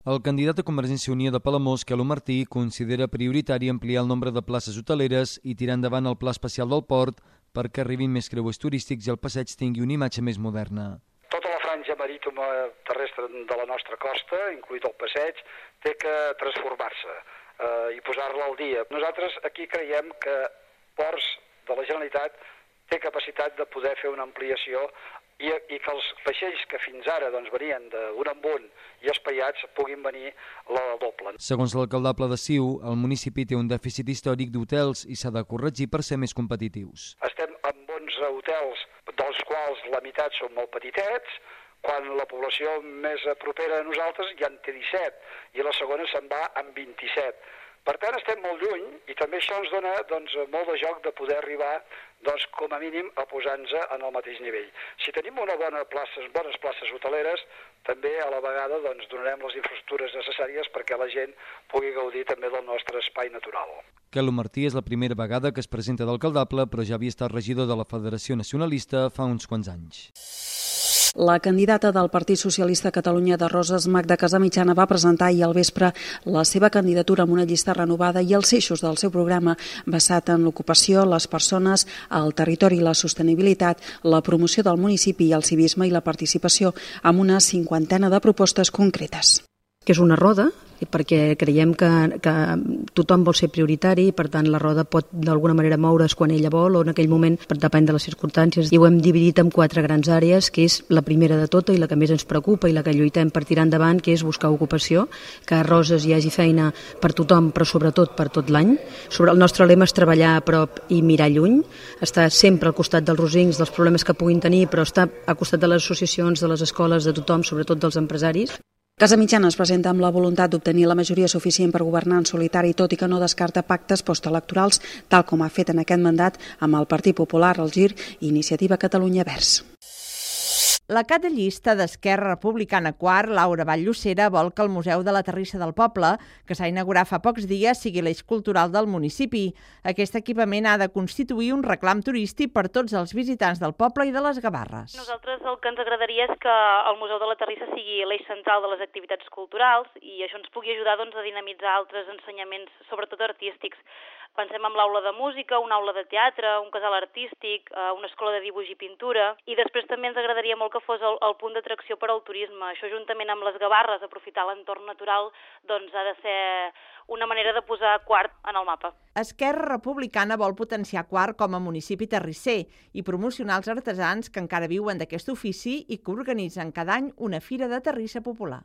El candidat de Convergència i Unió de Palamós, Quelo Martí, considera prioritari ampliar el nombre de places hoteleres i tirar endavant el Pla Especial del Port perquè arribin més creuers turístics i el passeig tingui una imatge més moderna. Tota la franja marítima terrestre de la nostra costa, inclús el passeig, té que transformar-se i posar-la al dia. Nosaltres aquí creiem que Ports de la Generalitat té capacitat de poder fer una ampliació i que els vaixells que fins ara venien d'un en un i espaiats puguin venir la doble. Segons l'alcaldable de Siu, el municipi té un dèficit històric d'hotels i s'ha de corregir per ser més competitius. Estem amb 11 hotels, dels quals la meitat són molt petitets, quan la població més propera a nosaltres ja en té 17 i la segona se'n va amb 27. Per tant, estem molt lluny i també això ens dona molt de joc de poder arribar com a mínim a posar-nos en el mateix nivell. Si tenim bones places hoteleres, també a la vegada donarem les infraestructures necessàries perquè la gent pugui gaudir també del nostre espai natural. Quelo Martí és la primera vegada que es presenta d'alcaldable, però ja havia estat regidor de la Federació Nacionalista fa uns quants anys. La candidata del Partit Socialista a Catalunya de Roses, Magda Casamitjana, va presentar ahir al vespre la seva candidatura amb una llista renovada i els eixos del seu programa basat en l'ocupació, les persones, el territori i la sostenibilitat, la promoció del municipi i el civisme i la participació, amb una 50ena de propostes concretes. Que és una roda, perquè creiem que tothom vol ser prioritari i per tant la roda pot d'alguna manera moure's quan ella vol o en aquell moment, depèn de les circumstàncies, i ho hem dividit en 4 grans àrees, que és la primera de tota i la que més ens preocupa i la que lluitem per tirar endavant, que és buscar ocupació, que a Roses hi hagi feina per tothom, però sobretot per tot l'any. El nostre lema és treballar a prop i mirar lluny, estar sempre al costat dels rosins, dels problemes que puguin tenir, però estar al costat de les associacions, de les escoles, de tothom, sobretot dels empresaris. Casamitjana es presenta amb la voluntat d'obtenir la majoria suficient per governar en solitari, tot i que no descarta pactes postelectorals, tal com ha fet en aquest mandat amb el Partit Popular, el GIR i Iniciativa Catalunya Verds. La cap de llista d'Esquerra Republicana Quart, Laura Vall-Llosera, vol que el Museu de la Terrissa del Poble, que s'ha inaugurat fa pocs dies, sigui l'eix cultural del municipi. Aquest equipament ha de constituir un reclam turístic per tots els visitants del poble i de les Gavarres. Nosaltres el que ens agradaria és que el Museu de la Terrissa sigui l'eix central de les activitats culturals i això ens pugui ajudar a dinamitzar altres ensenyaments, sobretot artístics. Pensem en l'aula de música, una aula de teatre, un casal artístic, una escola de dibuix i pintura, i després també ens agradaria molt que fos el punt d'atracció per al turisme. Això juntament amb les Gavarres, aprofitar l'entorn natural, ha de ser una manera de posar Quart en el mapa. Esquerra Republicana vol potenciar Quart com a municipi terrisser i promocionar els artesans que encara viuen d'aquest ofici i que organitzen cada any una fira de terrissa popular.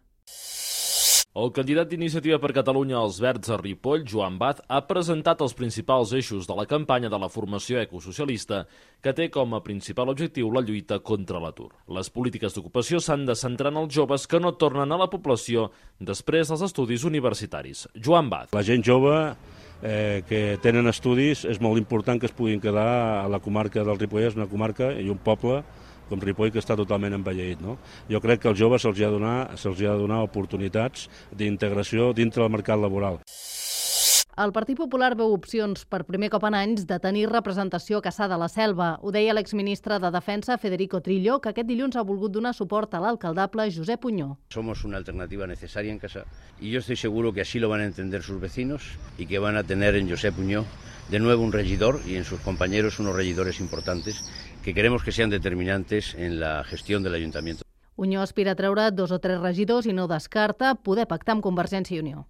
El candidat d'Iniciativa per Catalunya als Verds a Ripoll, Joan Baz, ha presentat els principals eixos de la campanya de la formació ecosocialista, que té com a principal objectiu la lluita contra l'atur. Les polítiques d'ocupació s'han de centrar en els joves que no tornen a la població després dels estudis universitaris. Joan Baz. La gent jove que tenen estudis és molt important que es puguin quedar a la comarca del Ripollès, una comarca i un poble com Ripoll, que està totalment envellit. No? Jo crec que als joves se'ls ha de donar oportunitats d'integració dintre del mercat laboral. El Partit Popular veu opcions per primer cop en anys de tenir representació a Cassà de la Selva. Ho deia l'exministre de Defensa, Federico Trillo, que aquest dilluns ha volgut donar suport a l'alcaldable Josep Punyó. Somos una alternativa necesaria en Cassà y yo estoy seguro que así lo van a entender sus vecinos y que van a tener en Josep Punyó de nuevo un regidor y en sus compañeros unos regidores importantes que queremos que sean determinantes en la gestión del ayuntamiento. Punyó aspira a treure 2 o 3 regidors i no descarta poder pactar amb Convergència i Unió.